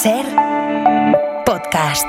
Ser podcast.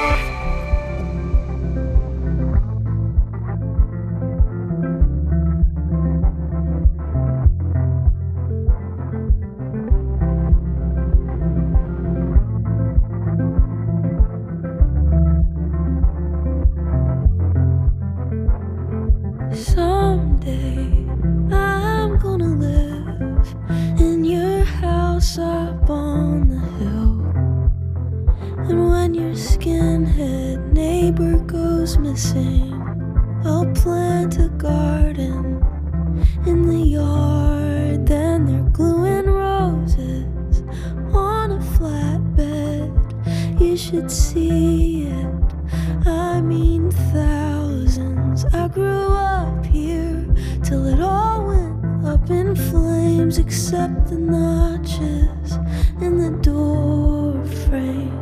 Someday I'm gonna live in your house up on the hill. And when your skinhead neighbor goes missing, I'll plant a garden in the yard. Then they're gluing roses on a flatbed. You should see it, I mean thousands. I grew up here till it all went up in flames, except the notches in the door frame.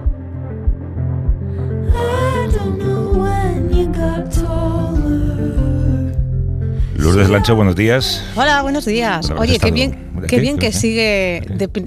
I don't know when you got taller. Lourdes Lancho, buenos días. Hola, buenos días. Hola, Oye, ¿estás qué bien que sigue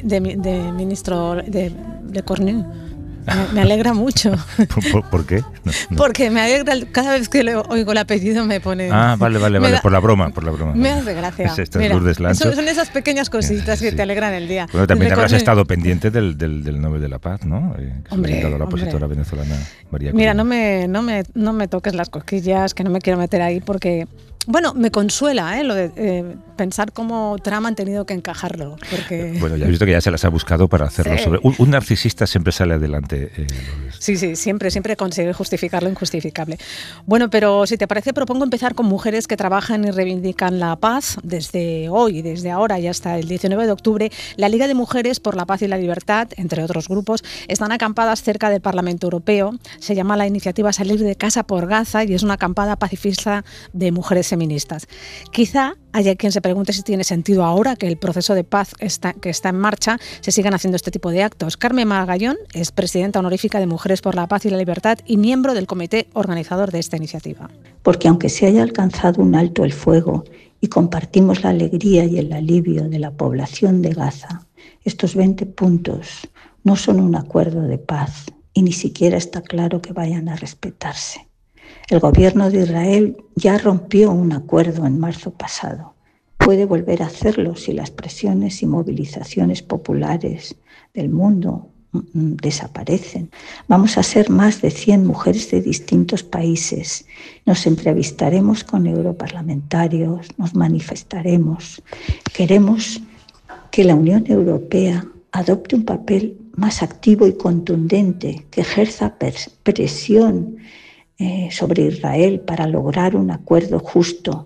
de ministro de Cornu. Me alegra mucho. ¿Por qué? No. Porque me alegra, cada vez que le oigo el apellido me pone... Vale, por la broma. Me hace gracia. Esta es Lourdes Lancho. Son esas pequeñas cositas que te alegran el día. Bueno, también habrás estado pendiente del Nobel de la Paz, ¿no? Hombre, la opositora venezolana María Mira, Corina. no me toques las cosquillas, que no me quiero meter ahí porque... Bueno, me consuela lo de pensar cómo Trump han tenido que encajarlo. Porque... Bueno, ya he visto que ya se las ha buscado para hacerlo. Sí. Sobre un narcisista siempre sale adelante. Sí, siempre consigue justificar lo injustificable. Bueno, pero si te parece, propongo empezar con mujeres que trabajan y reivindican la paz. Desde hoy, desde ahora y hasta el 19 de octubre, la Liga de Mujeres por la Paz y la Libertad, entre otros grupos, están acampadas cerca del Parlamento Europeo. Se llama la iniciativa Salir de Casa por Gaza y es una acampada pacifista de mujeres feministas. Quizá haya quien se pregunte si tiene sentido ahora que el proceso de paz que está en marcha se sigan haciendo este tipo de actos. Carmen Magallón es presidenta honorífica de Mujeres por la Paz y la Libertad y miembro del comité organizador de esta iniciativa. Porque aunque se haya alcanzado un alto el fuego y compartimos la alegría y el alivio de la población de Gaza, estos 20 puntos no son un acuerdo de paz y ni siquiera está claro que vayan a respetarse. El gobierno de Israel ya rompió un acuerdo en marzo pasado. Puede volver a hacerlo si las presiones y movilizaciones populares del mundo desaparecen. Vamos a ser más de 100 mujeres de distintos países. Nos entrevistaremos con europarlamentarios, nos manifestaremos. Queremos que la Unión Europea adopte un papel más activo y contundente, que ejerza presión sobre Israel para lograr un acuerdo justo,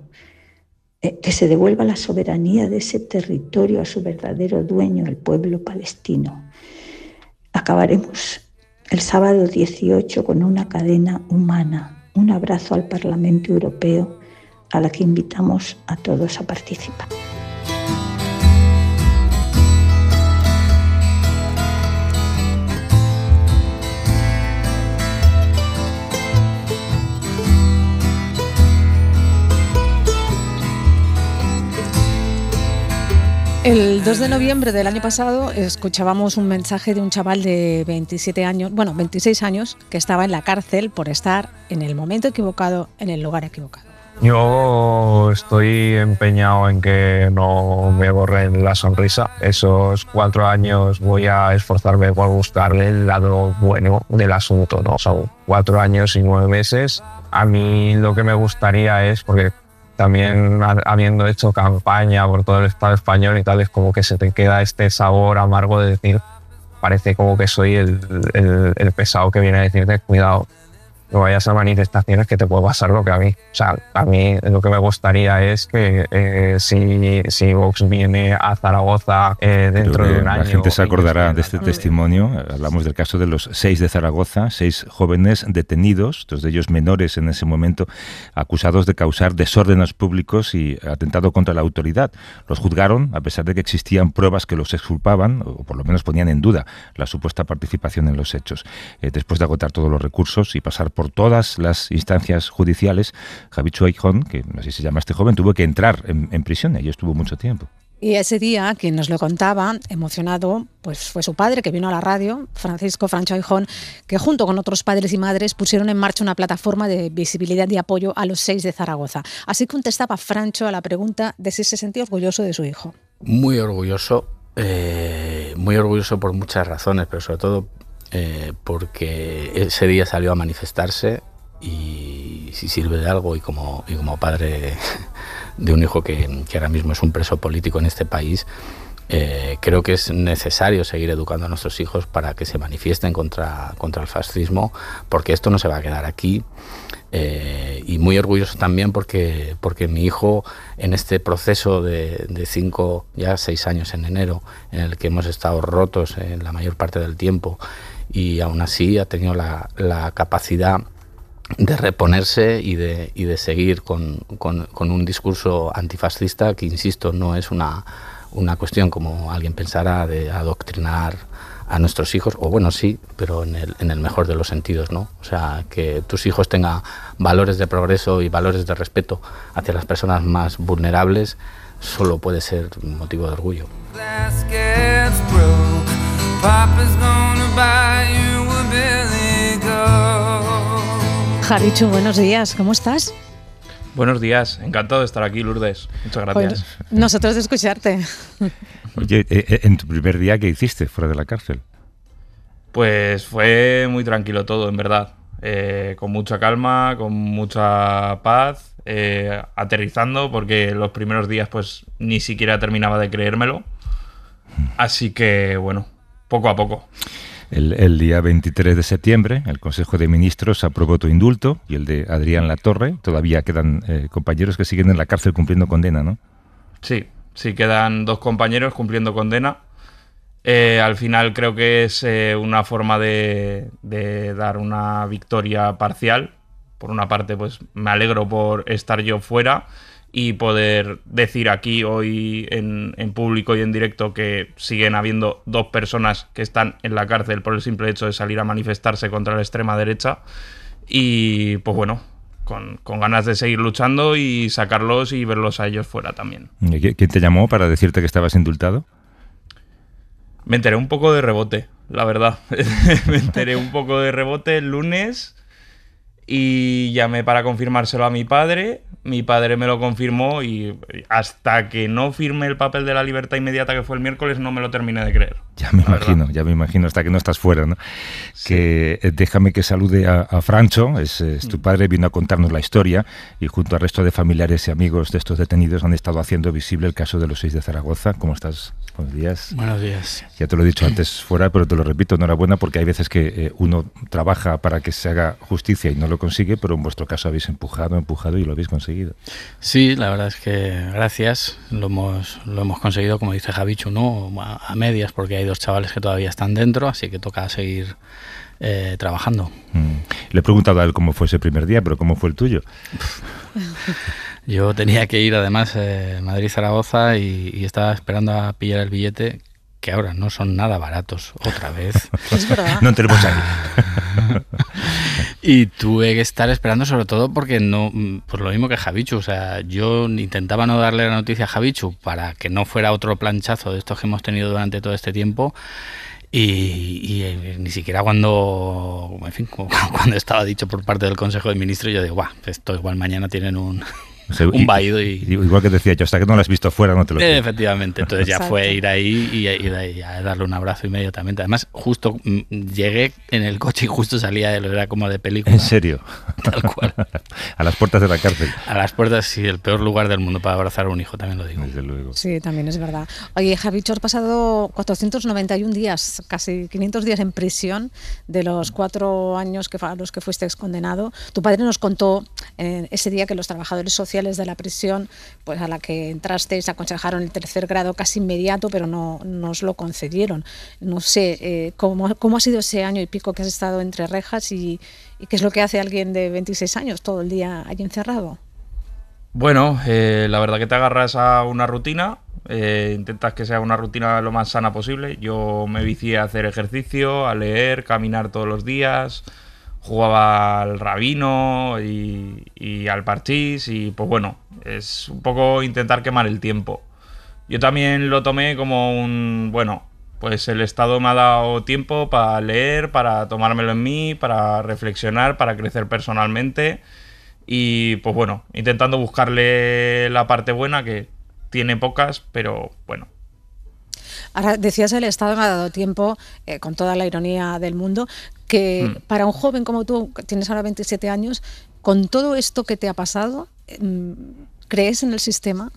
que se devuelva la soberanía de ese territorio a su verdadero dueño, el pueblo palestino. Acabaremos el sábado 18 con una cadena humana, un abrazo al Parlamento Europeo, a la que invitamos a todos a participar. El 2 de noviembre del año pasado escuchábamos un mensaje de un chaval de 26 años, que estaba en la cárcel por estar en el momento equivocado, en el lugar equivocado. Yo estoy empeñado en que no me borren la sonrisa. Esos 4 años voy a esforzarme por buscarle el lado bueno del asunto, ¿no? Son 4 años y 9 meses. A mí lo que me gustaría es, porque también habiendo hecho campaña por todo el Estado español y tal, es como que se te queda este sabor amargo de decir, parece como que soy el pesado que viene a decirte, cuidado, no vayas a manifestaciones que te puede pasar lo que a mí. O sea, a mí lo que me gustaría es que si Vox viene a Zaragoza dentro de un año... La gente se acordará de este testimonio. Hablamos del caso de los 6 de Zaragoza, 6 jóvenes detenidos, 2 de ellos menores en ese momento, acusados de causar desórdenes públicos y atentado contra la autoridad. Los juzgaron a pesar de que existían pruebas que los exculpaban, o por lo menos ponían en duda la supuesta participación en los hechos. Después de agotar todos los recursos y pasar por todas las instancias judiciales, Javichu Ayjón, que así se llama este joven, tuvo que entrar en prisión y allí estuvo mucho tiempo. Y ese día, quien nos lo contaba, emocionado, pues fue su padre, que vino a la radio, Francisco Francho Aijón, que junto con otros padres y madres pusieron en marcha una plataforma de visibilidad y apoyo a los 6 de Zaragoza. Así contestaba Francho a la pregunta de si se sentía orgulloso de su hijo. Muy orgulloso por muchas razones, pero sobre todo porque ese día salió a manifestarse y si sirve de algo y como padre de un hijo que ahora mismo es un preso político en este país, creo que es necesario seguir educando a nuestros hijos para que se manifiesten contra el fascismo, porque esto no se va a quedar aquí. Y muy orgulloso también porque mi hijo, en este proceso de 6 años en enero, en el que hemos estado rotos en la mayor parte del tiempo, y aún así ha tenido la capacidad de reponerse y de seguir con un discurso antifascista que, insisto, no es una cuestión, como alguien pensara, de adoctrinar a nuestros hijos, o bueno, sí, pero en el mejor de los sentidos, ¿no? O sea, que tus hijos tengan valores de progreso y valores de respeto hacia las personas más vulnerables solo puede ser motivo de orgullo. Javichu, buenos días, ¿cómo estás? Buenos días, encantado de estar aquí, Lourdes. Muchas gracias. Pues nosotros de escucharte. Oye, en tu primer día, ¿qué hiciste fuera de la cárcel? Pues fue muy tranquilo todo, en verdad. Con mucha calma, con mucha paz, aterrizando, porque los primeros días pues ni siquiera terminaba de creérmelo. Así que, bueno, poco a poco. El día 23 de septiembre, el Consejo de Ministros aprobó tu indulto y el de Adrián Latorre. Todavía quedan compañeros que siguen en la cárcel cumpliendo condena, ¿no? Sí, quedan 2 compañeros cumpliendo condena. Al final creo que es una forma de dar una victoria parcial. Por una parte, pues me alegro por estar yo fuera y poder decir aquí hoy en público y en directo que siguen habiendo 2 personas que están en la cárcel por el simple hecho de salir a manifestarse contra la extrema derecha. Y pues bueno, con ganas de seguir luchando y sacarlos y verlos a ellos fuera también. ¿Quién te llamó para decirte que estabas indultado? Me enteré un poco de rebote, la verdad. Me enteré un poco de rebote el lunes y llamé para confirmárselo a mi padre. Mi padre me lo confirmó y hasta que no firme el papel de la libertad inmediata, que fue el miércoles, no me lo terminé de creer. Ya me imagino, hasta que no estás fuera, ¿no? Sí. Que déjame que salude a Francho, es tu padre, vino a contarnos la historia y junto al resto de familiares y amigos de estos detenidos han estado haciendo visible el caso de los 6 de Zaragoza. ¿Cómo estás? Buenos días. Buenos días. Ya te lo he dicho antes fuera, pero te lo repito, enhorabuena, porque hay veces que uno trabaja para que se haga justicia y no lo consigue, pero en vuestro caso habéis empujado y lo habéis conseguido. Sí, la verdad es que gracias, lo hemos conseguido, como dice Javichu, ¿no? A medias, porque hay 2 chavales que todavía están dentro, así que toca seguir trabajando. Le he preguntado a él cómo fue ese primer día, pero ¿cómo fue el tuyo? Yo tenía que ir además Madrid-Zaragoza y estaba esperando a pillar el billete, que ahora no son nada baratos, otra vez. Es verdad. No tenemos ahí. Y tuve que estar esperando, sobre todo porque no, pues lo mismo que Javichu, o sea, yo intentaba no darle la noticia a Javichu para que no fuera otro planchazo de estos que hemos tenido durante todo este tiempo. Y ni siquiera cuando estaba dicho por parte del Consejo de Ministros, yo digo, esto igual mañana tienen un vaído igual que decía yo, hasta que no lo has visto fuera no te lo creo. Efectivamente, entonces ya fue ir ahí y darle un abrazo inmediatamente. Además, justo llegué en el coche y justo salía de él, era como de película. ¿En serio? Tal cual. A las puertas de la cárcel. A las puertas, sí, el peor lugar del mundo para abrazar a un hijo, también lo digo. Desde luego. Sí, también es verdad. Oye, Javichu, has pasado 491 días, casi 500 días en prisión de los 4 años a los que fuiste condenado. Tu padre nos contó ese día que los trabajadores sociales de la prisión, pues a la que entraste, se aconsejaron el 3er grado casi inmediato, pero no os lo concedieron. No sé, ¿cómo ha sido ese año y pico que has estado entre rejas y qué es lo que hace alguien de 26 años todo el día allí encerrado? Bueno, la verdad que te agarras a una rutina, intentas que sea una rutina lo más sana posible. Yo me vicié a hacer ejercicio, a leer, caminar todos los días, jugaba al rabino y al parchís y pues bueno, es un poco intentar quemar el tiempo. yo también lo tomé como un, bueno, pues el Estado me ha dado tiempo para leer, para tomármelo en mí, para reflexionar, para crecer personalmente y pues bueno, intentando buscarle la parte buena, que tiene pocas, pero bueno. Ahora decías el Estado me ha dado tiempo, con toda la ironía del mundo, que para un joven como tú, que tienes ahora 27 años, con todo esto que te ha pasado, ¿crees en el sistema?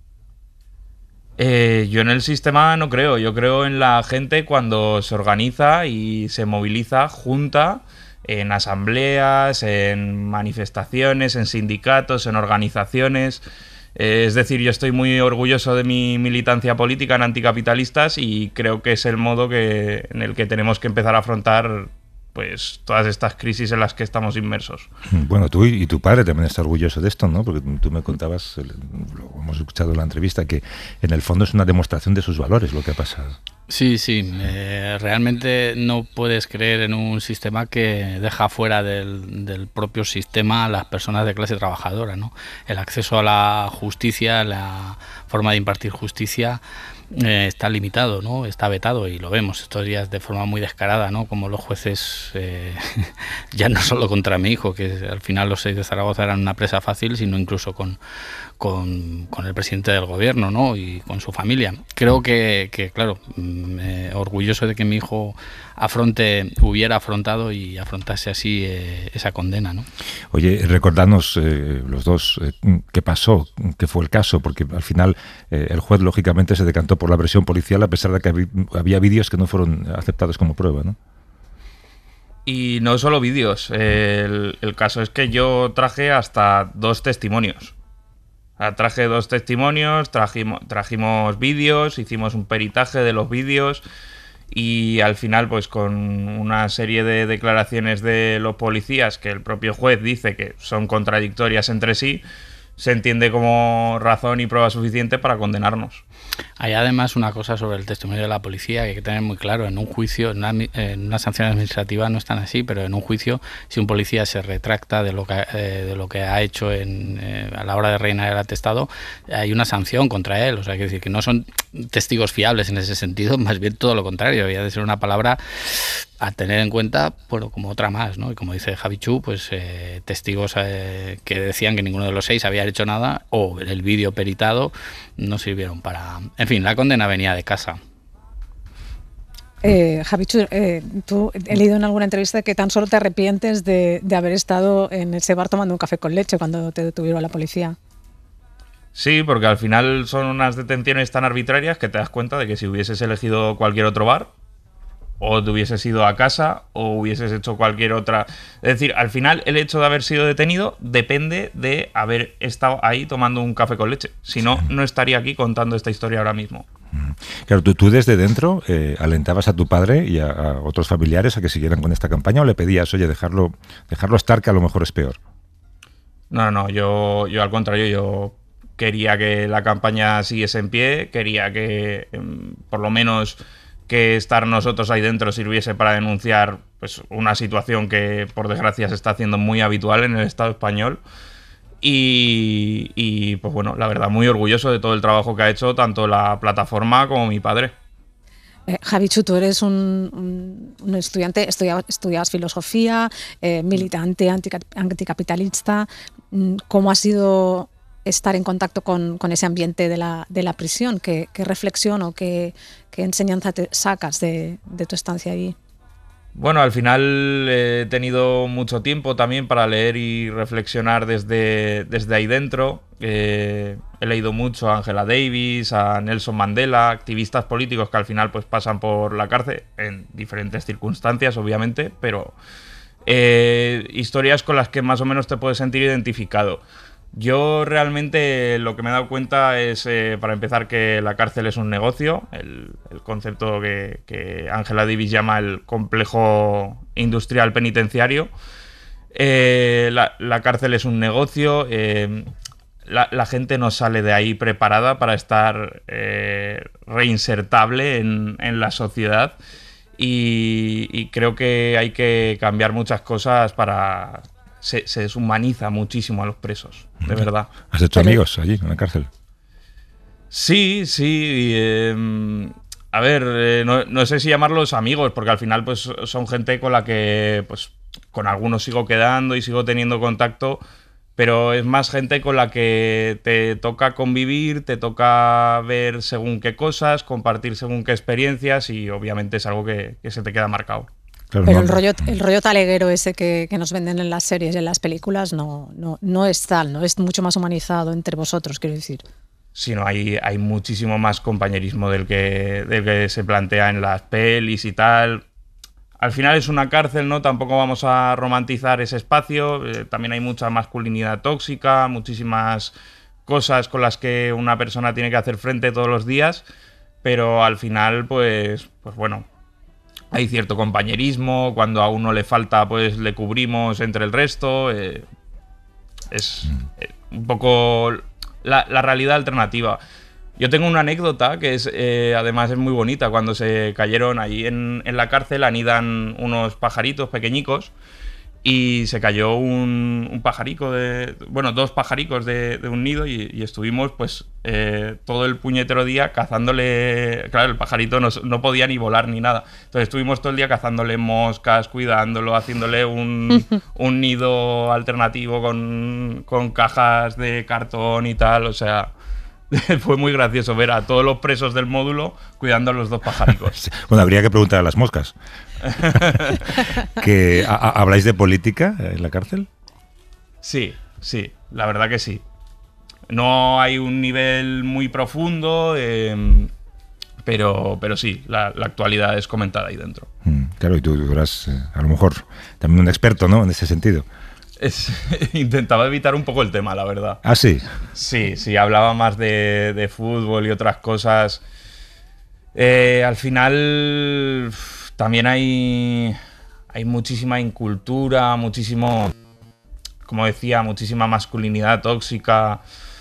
Yo en el sistema no creo, yo creo en la gente cuando se organiza y se moviliza junta en asambleas, en manifestaciones, en sindicatos, en organizaciones. Es decir, yo estoy muy orgulloso de mi militancia política en Anticapitalistas y creo que es el modo en el que tenemos que empezar a afrontar pues todas estas crisis en las que estamos inmersos. Bueno, tú y tu padre también está orgulloso de esto, ¿no? Porque tú me contabas, lo hemos escuchado en la entrevista, que en el fondo es una demostración de sus valores lo que ha pasado. Sí, realmente no puedes creer en un sistema que deja fuera del propio sistema a las personas de clase trabajadora, ¿no? El acceso a la justicia, la forma de impartir justicia está limitado, ¿no? Está vetado y lo vemos estos días de forma muy descarada, ¿no? Como los jueces, ya no solo contra mi hijo, que al final los 6 de Zaragoza eran una presa fácil, sino incluso con el presidente del gobierno, ¿no? Y con su familia. Creo que claro, orgulloso de que mi hijo hubiera afrontado y afrontase así esa condena, ¿no? Oye, recordadnos los dos qué pasó, qué fue el caso, porque al final el juez lógicamente se decantó por la versión policial a pesar de que había vídeos que no fueron aceptados como prueba, ¿no? Y no solo vídeos, el caso es que yo traje hasta 2 testimonios. Traje 2 testimonios, trajimos vídeos, hicimos un peritaje de los vídeos y al final pues con una serie de declaraciones de los policías que el propio juez dice que son contradictorias entre sí, se entiende como razón y prueba suficiente para condenarnos. Hay además una cosa sobre el testimonio de la policía que hay que tener muy claro. En un juicio, en una sanción administrativa no es tan así, pero en un juicio, si un policía se retracta de lo que ha hecho a la hora de rellenar el atestado, hay una sanción contra él. O sea, hay que decir que no son testigos fiables en ese sentido, más bien todo lo contrario. Había de ser una palabra a tener en cuenta, bueno, como otra más, ¿no? Y como dice Javi Chu, pues testigos que decían que ninguno de los 6 había hecho nada o el vídeo peritado no sirvieron para... En fin, la condena venía de casa. Javi Chu, tú he leído en alguna entrevista que tan solo te arrepientes de haber estado en ese bar tomando un café con leche cuando te detuvieron la policía. Sí, porque al final son unas detenciones tan arbitrarias que te das cuenta de que si hubieses elegido cualquier otro bar, o te hubieses ido a casa o hubieses hecho cualquier otra... Es decir, al final el hecho de haber sido detenido depende de haber estado ahí tomando un café con leche. Si no, no estaría aquí contando esta historia ahora mismo. Claro, tú desde dentro alentabas a tu padre y a otros familiares a que siguieran con esta campaña, o le pedías, oye, dejarlo estar, que a lo mejor es peor. No, yo al contrario, yo quería que la campaña siguiese en pie, quería que por lo menos que estar nosotros ahí dentro sirviese para denunciar pues una situación que por desgracia se está haciendo muy habitual en el Estado español y pues bueno, la verdad muy orgulloso de todo el trabajo que ha hecho tanto la plataforma como mi padre. Javi Chu, tú eres un estudiante, estudiabas filosofía, militante anticapitalista. ¿Cómo ha sido estar en contacto con ese ambiente de la prisión? ¿Qué reflexión o qué enseñanza te sacas de tu estancia allí? Bueno, al final he tenido mucho tiempo también para leer y reflexionar desde ahí dentro. He leído mucho a Angela Davis, a Nelson Mandela, activistas políticos que al final pues pasan por la cárcel en diferentes circunstancias, obviamente, pero historias con las que más o menos te puedes sentir identificado. Yo realmente lo que me he dado cuenta es, para empezar, que la cárcel es un negocio, el concepto que Angela Davis llama el complejo industrial penitenciario. La cárcel es un negocio, la gente no sale de ahí preparada para estar reinsertable en la sociedad y creo que hay que cambiar muchas cosas para... Se deshumaniza muchísimo a los presos, de verdad. ¿Has hecho amigos allí, en la cárcel? Sí. A ver, no sé si llamarlos amigos, porque al final pues son gente con la que pues con algunos sigo quedando y sigo teniendo contacto, pero es más gente con la que te toca convivir, te toca ver según qué cosas, compartir según qué experiencias y obviamente es algo que se te queda marcado. Claro, pero el rollo taleguero ese que nos venden en las series y en las películas no es tal, no es mucho más humanizado entre vosotros, quiero decir. Sí, no, hay muchísimo más compañerismo del que se plantea en las pelis y tal. Al final es una cárcel, ¿no? Tampoco vamos a romantizar ese espacio. También hay mucha masculinidad tóxica, muchísimas cosas con las que una persona tiene que hacer frente todos los días. Pero al final, pues bueno, hay cierto compañerismo. Cuando a uno le falta, pues le cubrimos entre el resto. Es un poco la realidad alternativa. Yo tengo una anécdota que es además es muy bonita. Cuando se cayeron allí en la cárcel anidan unos pajaritos pequeñicos y se cayó un pajarico dos pajaricos de un nido y estuvimos pues todo el puñetero día cazándole. Claro, el pajarito no podía ni volar ni nada, entonces estuvimos todo el día cazándole moscas, cuidándolo, haciéndole un nido alternativo con cajas de cartón y tal, o sea. Fue muy gracioso ver a todos los presos del módulo cuidando a los dos pajaricos. Bueno, habría que preguntar a las moscas. ¿Habláis de política en la cárcel? Sí, la verdad que sí. No hay un nivel muy profundo, pero sí, la actualidad es comentada ahí dentro. Claro, y tú eras a lo mejor también un experto, ¿no? En ese sentido. Intentaba evitar un poco el tema, la verdad. ¿Ah, sí? Sí, hablaba más de fútbol y otras cosas. Al final también hay muchísima incultura, como decía, muchísima masculinidad tóxica.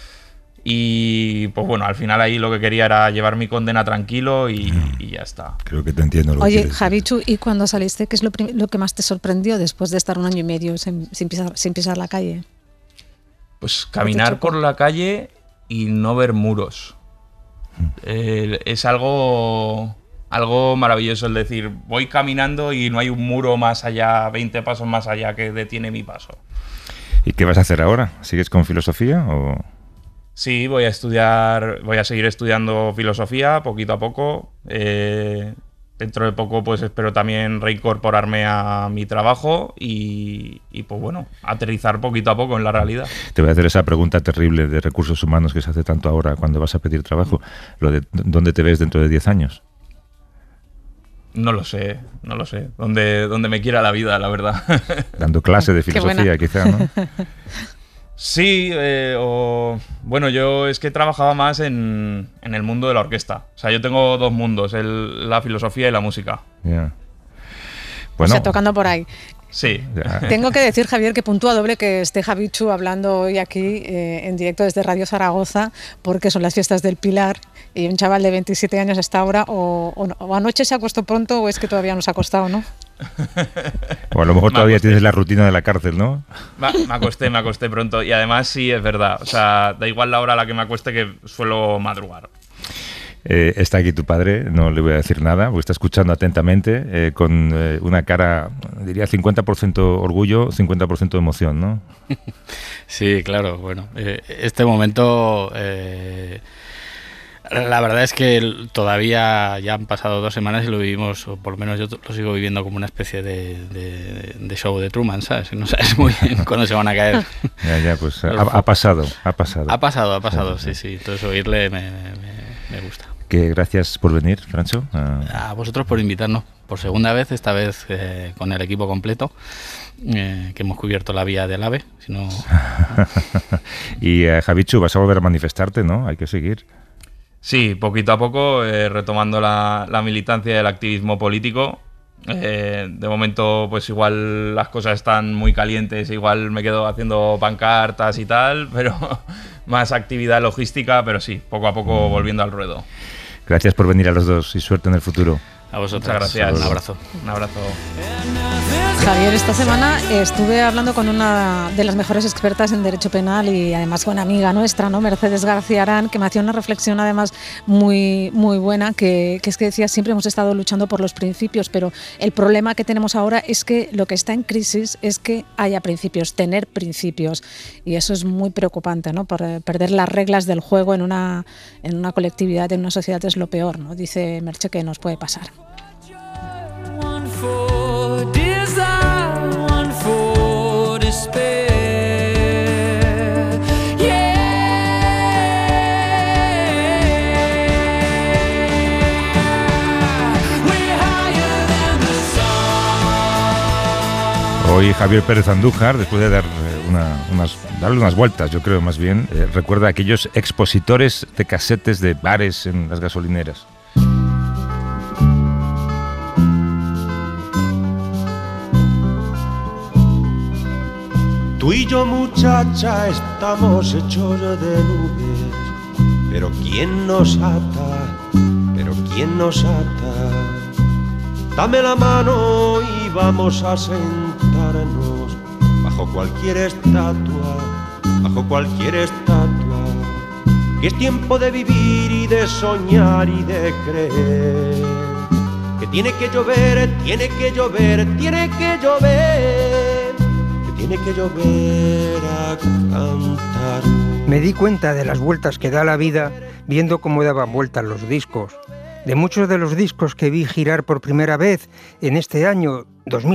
Y pues bueno, al final ahí lo que quería era llevar mi condena tranquilo y ya está. Creo que te entiendo lo que Oye, quieres Javichu, ¿y cuando saliste, qué es lo que más te sorprendió después de estar un año y medio sin pisar la calle? Pues caminar por la calle y no ver muros. Es algo maravilloso el decir, voy caminando y no hay un muro más allá, 20 pasos más allá que detiene mi paso. ¿Y qué vas a hacer ahora? ¿Sigues con filosofía o...? Sí, voy a seguir estudiando filosofía poquito a poco. Dentro de poco pues espero también reincorporarme a mi trabajo y pues bueno, aterrizar poquito a poco en la realidad. Te voy a hacer esa pregunta terrible de recursos humanos que se hace tanto ahora cuando vas a pedir trabajo. Lo de ¿dónde te ves dentro de 10 años? No lo sé. Donde me quiera la vida, la verdad. Dando clase de filosofía, quizá, ¿no? Sí, bueno, yo es que trabajaba más en el mundo de la orquesta. O sea, yo tengo dos mundos, la filosofía y la música. Yeah. Bueno, o sea, tocando por ahí. Sí. Tengo que decir, Javier, que puntúa doble que esté Javichu hablando hoy aquí en directo desde Radio Zaragoza, porque son las fiestas del Pilar y un chaval de 27 años a esta hora o anoche se acostó pronto o es que todavía no se ha acostado, ¿no? O a lo mejor todavía tienes la rutina de la cárcel, ¿no? Me acosté pronto y además sí, es verdad. O sea, da igual la hora a la que me acueste que suelo madrugar. Está aquí tu padre, no le voy a decir nada, porque está escuchando atentamente, con una cara, diría 50% orgullo, 50% emoción, ¿no? Sí, claro, bueno, este momento, la verdad es que todavía ya han pasado 2 semanas y lo vivimos, o por lo menos yo lo sigo viviendo como una especie de show de Truman, ¿sabes? No sabes muy bien cuándo se van a caer. Ya, pues ha pasado. Ha pasado, sí, entonces oírle me gusta. Que gracias por venir, Francho. A vosotros por invitarnos por segunda vez, esta vez con el equipo completo, que hemos cubierto la vía del AVE. Si no... Y Javichu, vas a volver a manifestarte, ¿no? Hay que seguir. Sí, poquito a poco, retomando la militancia y el activismo político. De momento, pues igual las cosas están muy calientes, igual me quedo haciendo pancartas y tal, pero más actividad logística, pero sí, poco a poco volviendo al ruedo. Gracias por venir a los dos y suerte en el futuro. A vosotros. Muchas gracias. Un abrazo. Un abrazo. Javier, esta semana estuve hablando con una de las mejores expertas en derecho penal y además buena amiga nuestra, ¿no? Mercedes García Arán, que me hacía una reflexión además muy buena, que es que decía, siempre hemos estado luchando por los principios, pero el problema que tenemos ahora es que lo que está en crisis es que haya principios, tener principios, y eso es muy preocupante, ¿no? Por perder las reglas del juego en una colectividad, en una sociedad, es lo peor, ¿no? Dice Merche que nos puede pasar. One for desire, one for despair. Yeah, we're higher than the sun. Hoy Javier Pérez Andújar, después de darle unas vueltas, yo creo más bien, recuerda a aquellos expositores de casetes de bares en las gasolineras. Tú y yo, muchacha, estamos hechos de nubes, pero ¿quién nos ata? Pero ¿quién nos ata? Dame la mano y vamos a sentarnos bajo cualquier estatua, que es tiempo de vivir y de soñar y de creer, que tiene que llover, tiene que llover, tiene que llover, que tiene que llover a cantar. Me di cuenta de las vueltas que da la vida viendo cómo daban vueltas los discos. De muchos de los discos que vi girar por primera vez en este año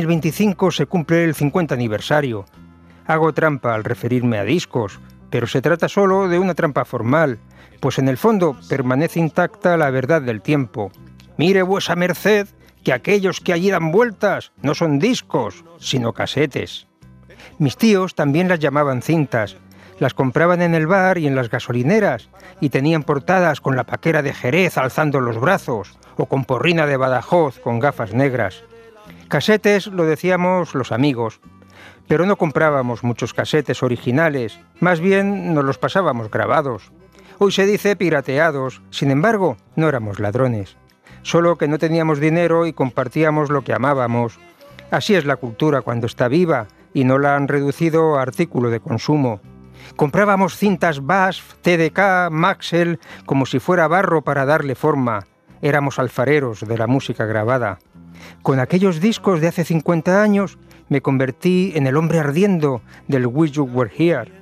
2025 se cumple el 50 aniversario. Hago trampa al referirme a discos, pero se trata solo de una trampa formal, pues en el fondo permanece intacta la verdad del tiempo. Mire vuesa merced que aquellos que allí dan vueltas no son discos, sino casetes. Mis tíos también las llamaban cintas. Las compraban en el bar y en las gasolineras y tenían portadas con la paquera de Jerez alzando los brazos o con Porrina de Badajoz con gafas negras. Casetes lo decíamos los amigos, pero no comprábamos muchos casetes originales, más bien nos los pasábamos grabados. Hoy se dice pirateados, sin embargo, no éramos ladrones, solo que no teníamos dinero y compartíamos lo que amábamos. Así es la cultura cuando está viva y no la han reducido a artículo de consumo. Comprábamos cintas BASF, TDK, Maxell, como si fuera barro para darle forma. Éramos alfareros de la música grabada. Con aquellos discos de hace 50 años me convertí en el hombre ardiendo del Wish You Were Here.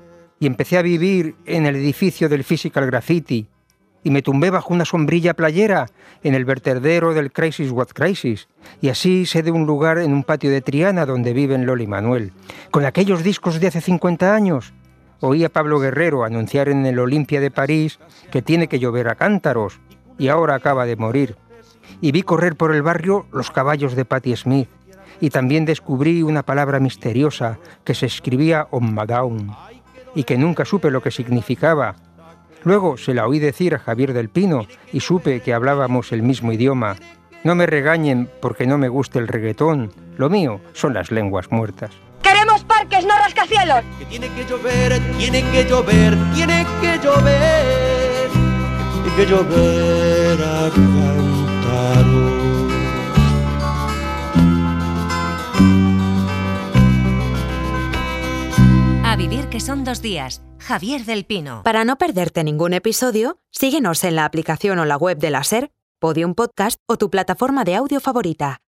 Y empecé a vivir en el edificio del Physical Graffiti. Y me tumbé bajo una sombrilla playera en el vertedero del Crisis What Crisis. Y así sé de un lugar en un patio de Triana donde viven Loli y Manuel. Con aquellos discos de hace 50 años... Oí a Pablo Guerrero anunciar en el Olimpia de París que tiene que llover a cántaros, y ahora acaba de morir. Y vi correr por el barrio los caballos de Patti Smith, y también descubrí una palabra misteriosa que se escribía on Down, y que nunca supe lo que significaba. Luego se la oí decir a Javier del Pino, y supe que hablábamos el mismo idioma. No me regañen porque no me guste el reggaetón, lo mío son las lenguas muertas. ¡Queremos parques, no rascacielos! Que tiene que llover, tiene que llover, tiene que llover, tiene que llover a cantaros. A vivir que son 2 días. Javier del Pino. Para no perderte ningún episodio, síguenos en la aplicación o la web de la SER, Podium Podcast o tu plataforma de audio favorita.